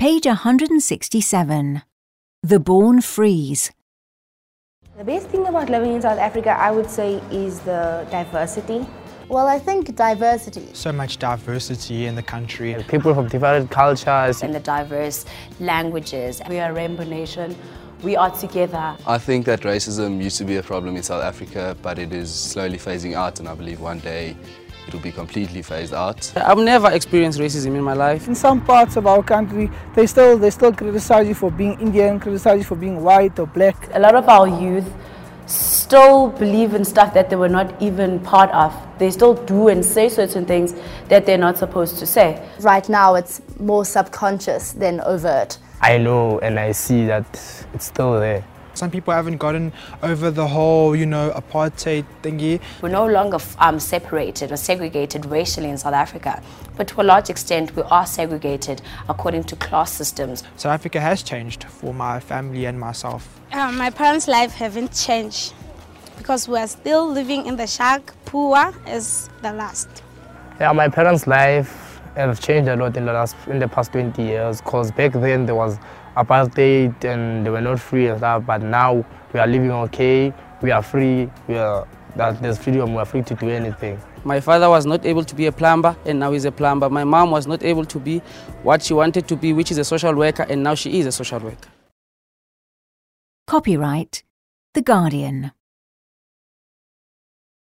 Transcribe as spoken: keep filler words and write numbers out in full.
Page one hundred sixty-seven. The Born Frees. The best thing about living in South Africa, I would say, is the diversity. Well, I think diversity. So much diversity in the country. And people from different cultures. And the diverse languages. We are a rainbow nation. We are together. I think that racism used to be a problem in South Africa, but it is slowly phasing out, and I believe one day it will be completely phased out. I've never experienced racism in my life. In some parts of our country, they still, they still criticize you for being Indian, criticize you for being white or black. A lot of our youth still believe in stuff that they were not even part of. They still do and say certain things that they're not supposed to say. Right now it's more subconscious than overt. I know and I see that it's still there. Some people haven't gotten over the whole, you know, apartheid thingy. We're no longer um, separated or segregated racially in South Africa, but to a large extent we are segregated according to class systems. South Africa has changed for my family and myself. Uh, my parents' life haven't changed because we are still living in the shack, poor as the last. Yeah, my parents' life have changed a lot in the last, in the past twenty years, because back then there was apartheid and they were not free and stuff, but now we are living okay, we are free, we are, that there's freedom, we are free to do anything. My father was not able to be a plumber and now he's a plumber. My mom was not able to be what she wanted to be, which is a social worker, and now she is a social worker. Copyright The Guardian.